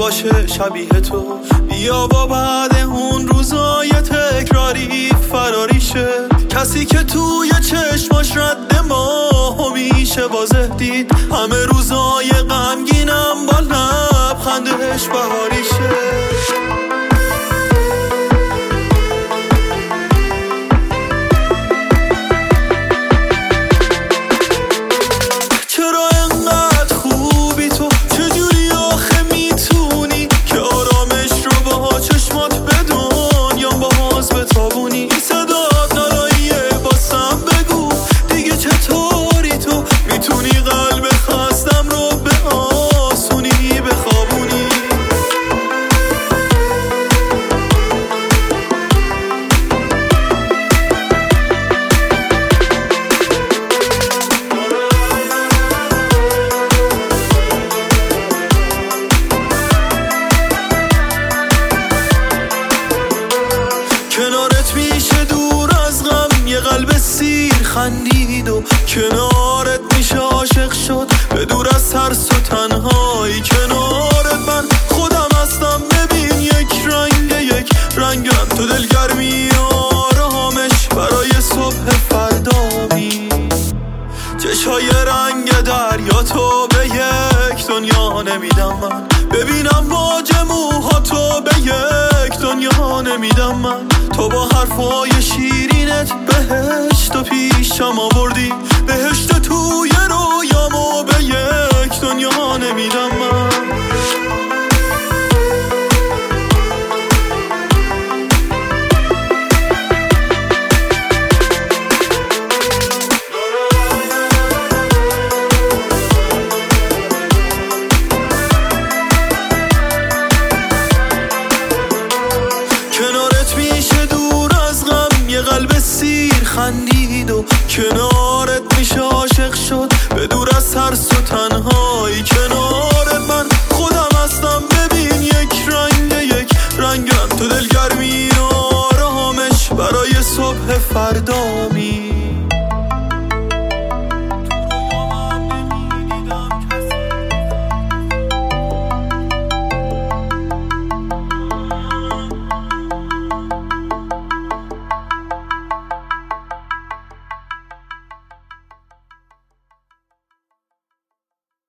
باشه شبیه تو. بیا با بعد اون روزای تکراری فراری شه. کسی که توی چشماش رد ما میشه واضح دید. همه روزای غمگینم با لبخندش بهاری شه. کنارت میشه دور از غم یه قلب سیر خندید و کنارت میشه عاشق شد به دور از ترس و تنهایی. کنارت من خودم هستم ببین یک رنگم تو دلگرمی آرامش برای صبح فردامی. چشای رنگ دریا تو به یک دنیا نمیدم من. ببینم باج موها تو به یک دنیا نمیدم من. تو با حرفای شیرینت بهشت و پیشم آوردی. بهشت توی رویامو به یک دنیا نمیدم